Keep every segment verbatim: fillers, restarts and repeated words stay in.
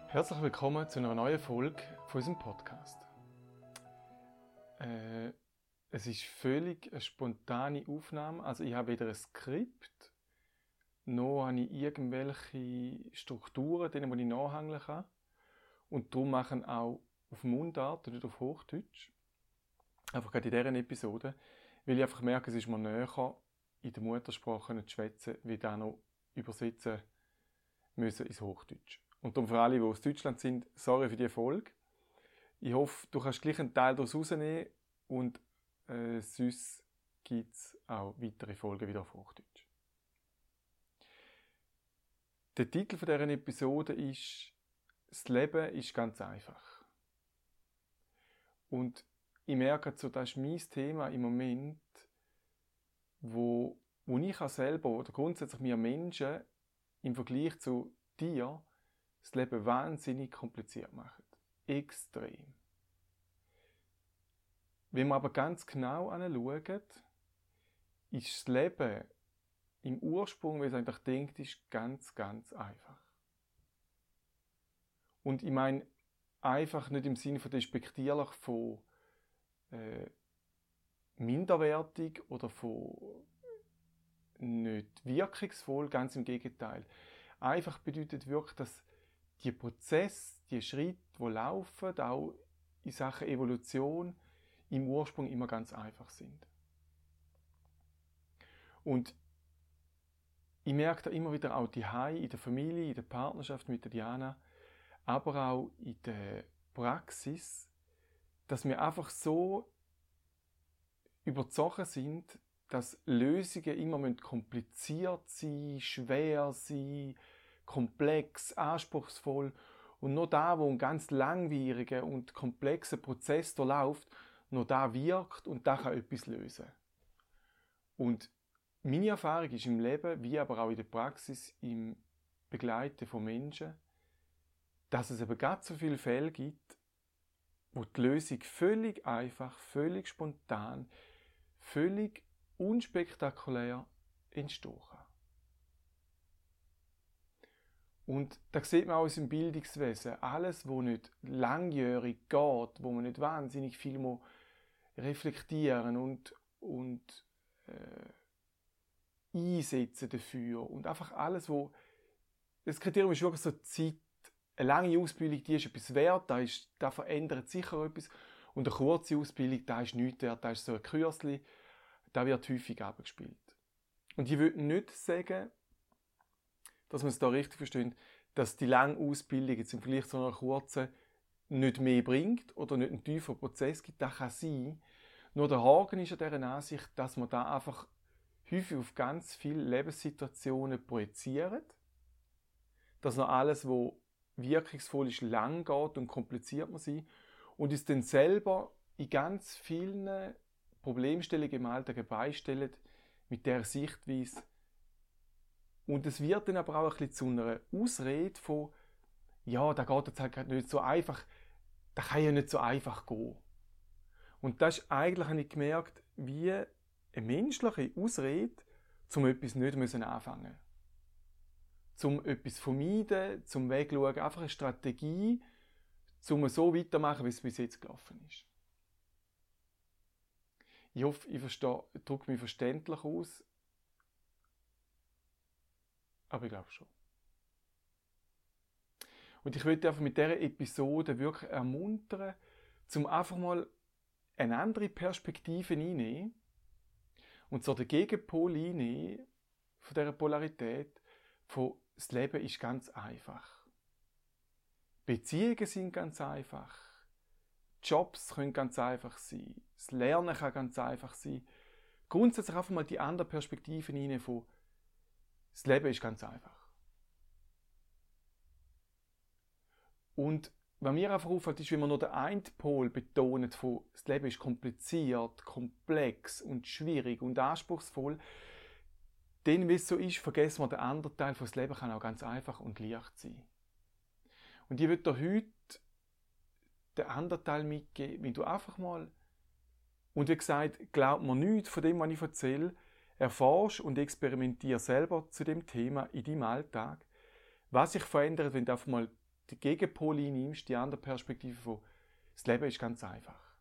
Herzlich willkommen zu einer neuen Folge von unserem Podcast. Äh, es ist völlig eine spontane Aufnahme, also ich habe weder ein Skript, noch habe ich irgendwelche Strukturen, denen ich nachhängen kann. Und darum machen auch auf Mundart und nicht auf Hochdeutsch. Einfach gerade in dieser Episode, weil ich einfach merke, es ist mir näher, in der Muttersprache nicht zu schwätzen, wie dann noch übersetzen müssen ins Hochdeutsch. Und darum für alle, die aus Deutschland sind, sorry für diese Folge. Ich hoffe, du kannst gleich einen Teil daraus rausnehmen und äh, sonst gibt es auch weitere Folgen wieder auf Hochdeutsch. Der Titel dieser Episode ist «Das Leben ist ganz einfach». Und ich merke, so, das ist mein Thema im Moment, wo, wo ich auch selber oder grundsätzlich wir Menschen im Vergleich zu dir das Leben wahnsinnig kompliziert machen. Extrem. Wenn wir aber ganz genau anschauen, ist das Leben im Ursprung, wie es eigentlich denkt, ist ganz, ganz einfach. Und ich meine, einfach nicht im Sinne von despektierlich, von äh, minderwertig oder von nicht wirkungsvoll, ganz im Gegenteil. Einfach bedeutet wirklich, dass die Prozesse, die Schritte, die laufen, auch in Sachen Evolution, im Ursprung immer ganz einfach sind. Und ich merke da immer wieder auch die Hause, in der Familie, in der Partnerschaft mit der Diana, aber auch in der Praxis, dass wir einfach so überzogen sind, dass Lösungen immer kompliziert sein, schwer sein, komplex, anspruchsvoll und nur da, wo ein ganz langwieriger und komplexer Prozess da läuft, nur da wirkt und da kann etwas lösen. Und meine Erfahrung ist im Leben, wie aber auch in der Praxis, im Begleiten von Menschen, dass es eben ganz so viele Fälle gibt, wo die Lösung völlig einfach, völlig spontan, völlig unspektakulär entstehen kann. Und da sieht man auch aus dem Bildungswesen, alles, was nicht langjährig geht, wo man nicht wahnsinnig viel muss reflektieren und, und äh, einsetzen dafür. Und einfach alles, wo das Kriterium ist wirklich so Zeit. Eine lange Ausbildung, die ist etwas wert, da, ist, da verändert sicher etwas. Und eine kurze Ausbildung, da ist nichts wert, da ist so ein Kürzli, da wird häufig abgespielt. Und ich würde nicht sagen, dass man es da richtig versteht, dass die lange Ausbildung jetzt im Vergleich zu einer kurzen nicht mehr bringt oder nicht einen tieferen Prozess gibt. Das kann sein. Nur der Haken ist an dieser Ansicht, dass man da einfach häufig auf ganz viele Lebenssituationen projiziert. Dass noch alles, was wirkungsvoll ist, lang geht und kompliziert man sein. Und es dann selber in ganz vielen Problemstellungen im Alltag beistellt mit dieser Sichtweise. Und es wird dann aber auch ein bisschen zu einer Ausrede von, ja, da geht jetzt halt nicht so einfach, da kann ja nicht so einfach gehen. Und das ist eigentlich, habe ich gemerkt, wie eine menschliche Ausrede, um etwas nicht anfangen müssen. Zum etwas vermeiden, zum Wegschauen, einfach eine Strategie, um so weitermachen, wie es bis jetzt gelaufen ist. Ich hoffe, ich verstehe, drücke mich verständlich aus. Aber ich glaube schon. Und ich möchte einfach mit dieser Episode wirklich ermuntern, zum einfach mal eine andere Perspektive einnehmen und so den Gegenpol einnehmen von dieser Polarität von das Leben ist ganz einfach. Beziehungen sind ganz einfach. Jobs können ganz einfach sein. Das Lernen kann ganz einfach sein. Grundsätzlich einfach mal die andere Perspektive einnehmen von das Leben ist ganz einfach. Und was mir einfach auffällt, ist, wenn man nur den einen Pol betont von das Leben ist kompliziert, komplex und schwierig und anspruchsvoll, dann, wie es so ist, vergessen wir den anderen Teil von das Leben kann auch ganz einfach und leicht sein. Und ich würde dir heute den anderen Teil mitgeben, wenn du einfach mal, und wie gesagt, glaub mir nichts von dem, was ich erzähle, erforsch und experimentiere selber zu dem Thema in deinem Alltag. Was sich verändert, wenn du einfach mal die Gegenpol einnimmst, die andere Perspektive von, das Leben ist ganz einfach.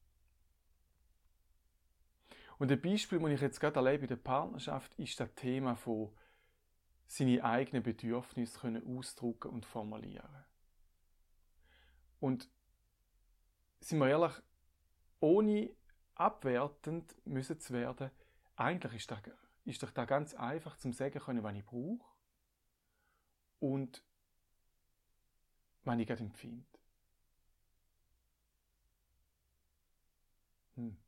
Und ein Beispiel, das ich jetzt gerade erlebe in der Partnerschaft, ist das Thema von seine eigenen Bedürfnisse können ausdrücken und formulieren. Und sind wir ehrlich, ohne abwertend müssen zu werden, eigentlich ist das, ist doch da ganz einfach zum sagen können, was ich brauche und was ich gerade empfinde. Hm.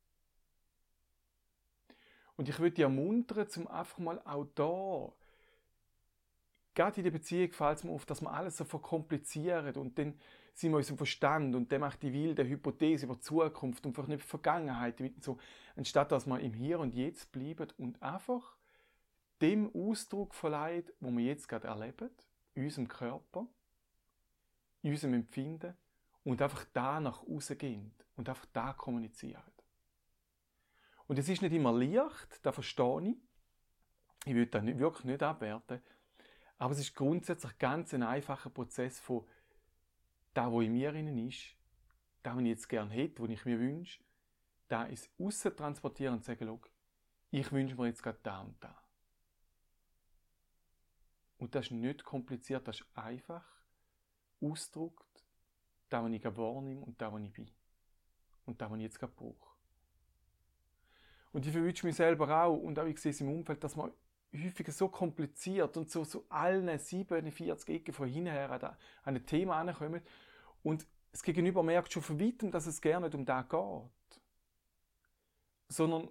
Und ich würde dich ermuntern, zum einfach mal auch da, gerade in der Beziehung fällt es mir auf, dass wir alles so verkomplizieren und dann sind wir uns im Verstand und dann macht die wilde Hypothese über die Zukunft und vielleicht nicht die Vergangenheit, so, anstatt dass wir im Hier und Jetzt bleiben und einfach dem Ausdruck verleihen, wo wir jetzt gerade erleben, in unserem Körper, in unserem Empfinden und einfach da nach außen gehen und einfach da kommunizieren. Und es ist nicht immer leicht, das verstehe ich. Ich will das nicht, wirklich nicht abwerten. Aber es ist grundsätzlich ganz ein einfacher Prozess von da, wo in mir innen ist, da, was ich jetzt gerne hätte, was ich mir wünsche, da ins Aussen transportieren und sagen, schau, ich wünsche mir jetzt gerade da und da. Und das ist nicht kompliziert, das ist einfach ausgedrückt, da, was ich gerade wahrnehme und da, was ich bin. Und da, was ich jetzt gerade brauche. Und ich verwünsche mich selber auch, und auch ich sehe es im Umfeld, dass man häufig so kompliziert und so, so allen siebenundvierzig Ecken von hinher an, an ein Thema ankommen und das Gegenüber merkt schon von weitem, dass es gerne nicht um das geht. Sondern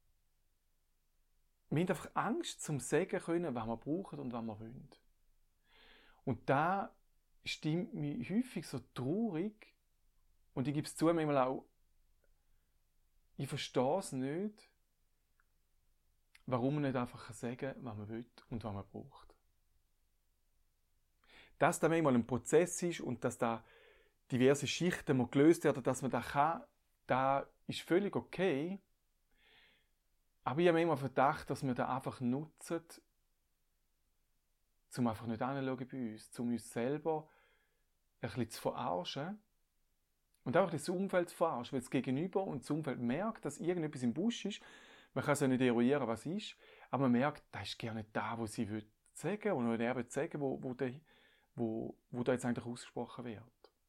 wir haben einfach Angst, zum sagen können, was wir brauchen und was wir wollen. Und da stimmt mich häufig so traurig und ich gebe es zu, manchmal auch, ich verstehe es nicht, warum man nicht einfach sagen, was man will und was man braucht. Dass da manchmal ein Prozess ist und dass da diverse Schichten mal gelöst werden, dass man das kann, das ist völlig okay. Aber ich habe manchmal Verdacht, dass wir das einfach nutzen, um einfach nicht hinzuschauen bei uns, um uns selber ein bisschen zu verarschen und auch das Umfeld zu verarschen, weil das Gegenüber und das Umfeld merkt, dass irgendetwas im Busch ist. Man kann es ja nicht eruieren, was es ist, aber man merkt, das ist gerne da, wo sie will sagen oder er will sagen, wo, wo, der, wo, wo da jetzt eigentlich ausgesprochen wird.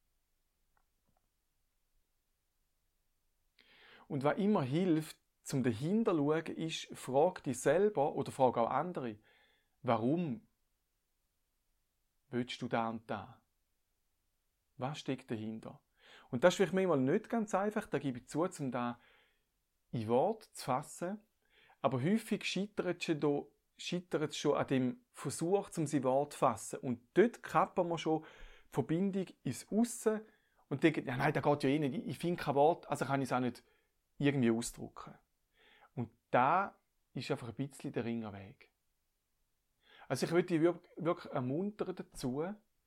Und was immer hilft, zum dahinter zu schauen, ist, frag dich selber oder frag auch andere, warum willst du da und da? Was steckt dahinter? Und das ist vielleicht manchmal nicht ganz einfach, da gebe ich zu, um da in Wort zu fassen, aber häufig scheitert es scheitert schon an dem Versuch, um sie in Wort zu fassen. Und dort kappen wir schon die Verbindung ins Aussen und denken, ja nein, das geht ja eh nicht, ich finde kein Wort, also kann ich es auch nicht irgendwie ausdrücken. Und da ist einfach ein bisschen der Ringerweg. Also ich würde dich wirklich ermuntern dazu,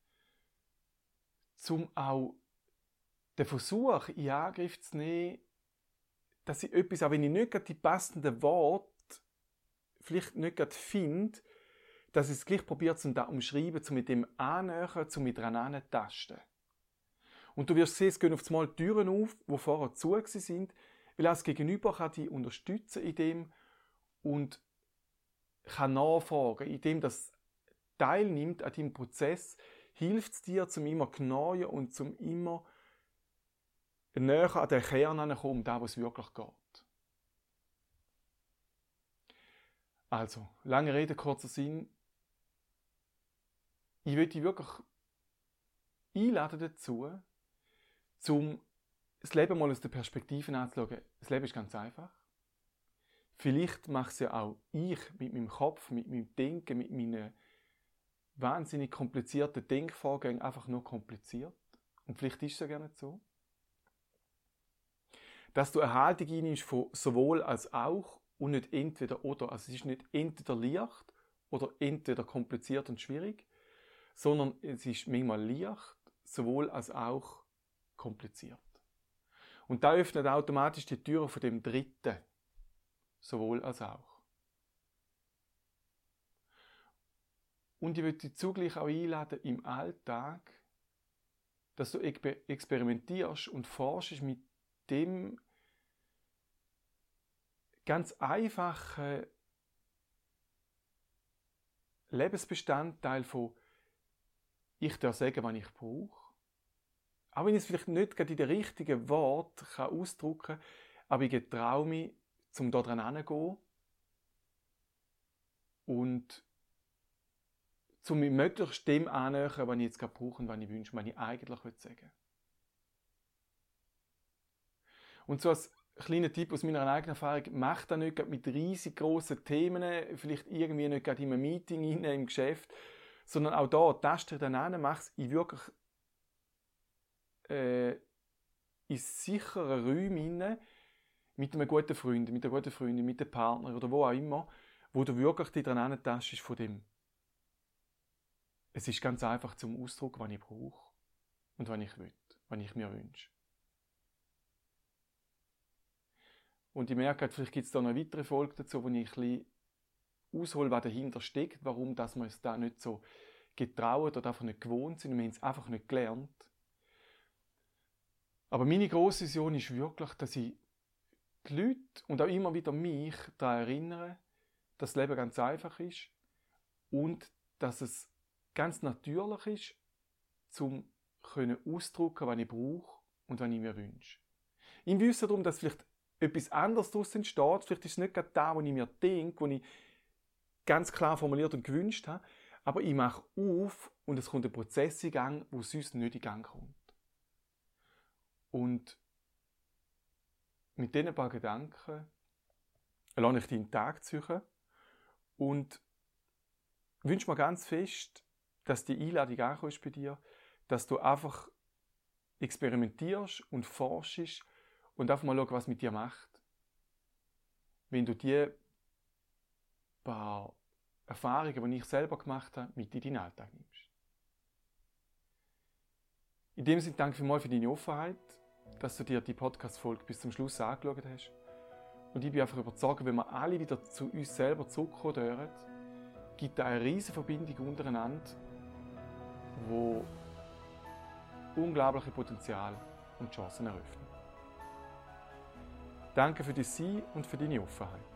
um auch den Versuch in Angriff zu nehmen, dass ich etwas, auch wenn ich nicht gerade die passenden Worte vielleicht nicht gerade finde, dass ich es gleich probiere, um das umschreiben, um mit dem annähern, um mit dran anzutasten. Und du wirst sehen, es gehen auf einmal Türen auf, die vorher zu waren, weil als Gegenüber kann dich unterstützen in dem und kann nachfragen, indem das teilnimmt an deinem Prozess, hilft es dir, zum immer genauer und zum immer näher an den Kern heranzukommen, um das, was es wirklich geht. Also, lange Rede, kurzer Sinn. Ich würde dich wirklich einladen dazu, um das Leben mal aus der Perspektive anzuschauen. Das Leben ist ganz einfach. Vielleicht mache es ja auch ich mit meinem Kopf, mit meinem Denken, mit meinen wahnsinnig komplizierten Denkvorgängen einfach nur kompliziert. Und vielleicht ist es ja gar nicht so. Dass du eine Haltung einnimmst von sowohl als auch und nicht entweder oder. Also es ist nicht entweder leicht oder entweder kompliziert und schwierig, sondern es ist manchmal leicht, sowohl als auch kompliziert. Und da öffnet automatisch die Tür von dem Dritten, sowohl als auch. Und ich würde dich zugleich auch einladen, im Alltag dass du experimentierst und forschst mit dem ganz einfachen Lebensbestandteil von ich darf sagen, was ich brauche. Auch wenn ich es vielleicht nicht gerade in den richtigen Worten ausdrücken kann, aber ich traue mich, um da dran hinzugehen und um mich möglichst dem annähern, was ich jetzt gerade brauche und was ich wünsche, was ich eigentlich sagen will. Und so als kleiner Tipp aus meiner eigenen Erfahrung, mach das nicht mit riesig grossen Themen, vielleicht irgendwie nicht gerade in einem Meeting, im Geschäft, sondern auch da, taste dann an, mach es in wirklich äh, in sicheren Räumen mit einem guten Freund, mit einer guten Freundin, mit einem Partner oder wo auch immer, wo du wirklich dich dran antastest von dem. Es ist ganz einfach zum Ausdruck, was ich brauche und was ich will, was ich mir wünsche. Und ich merke, vielleicht gibt es da noch eine weitere Folge dazu, wo ich ein bisschen aushole, was dahinter steckt, warum dass wir uns da nicht so getraut oder einfach nicht gewohnt sind und wir haben es einfach nicht gelernt. Aber meine grosse Vision ist wirklich, dass ich die Leute und auch immer wieder mich daran erinnere, dass das Leben ganz einfach ist und dass es ganz natürlich ist, um auszudrücken, was ich brauche und was ich mir wünsche. Im Wissen darum, dass vielleicht etwas anderes daraus entsteht, vielleicht ist es nicht gerade das, was ich mir denke, was ich ganz klar formuliert und gewünscht habe, aber ich mache auf und es kommt ein Prozess in Gang, der sonst nicht in Gang kommt. Und mit diesen paar Gedanken lasse ich deinen Tag ziehen und wünsche mir ganz fest, dass die Einladung angekommen ist bei dir, dass du einfach experimentierst und forschst und einfach mal schaust, was mit dir macht. Wenn du die paar Erfahrungen, die ich selber gemacht habe, mit in deinen Alltag nimmst. In dem Sinne danke vielmals für deine Offenheit, dass du dir die Podcast-Folge bis zum Schluss angeschaut hast. Und ich bin einfach überzeugt, wenn wir alle wieder zu uns selber zurückkommen dürfen, gibt es eine riesige Verbindung untereinander, die unglaubliche Potenzial und Chancen eröffnet. Danke für dein Sein und für deine Offenheit.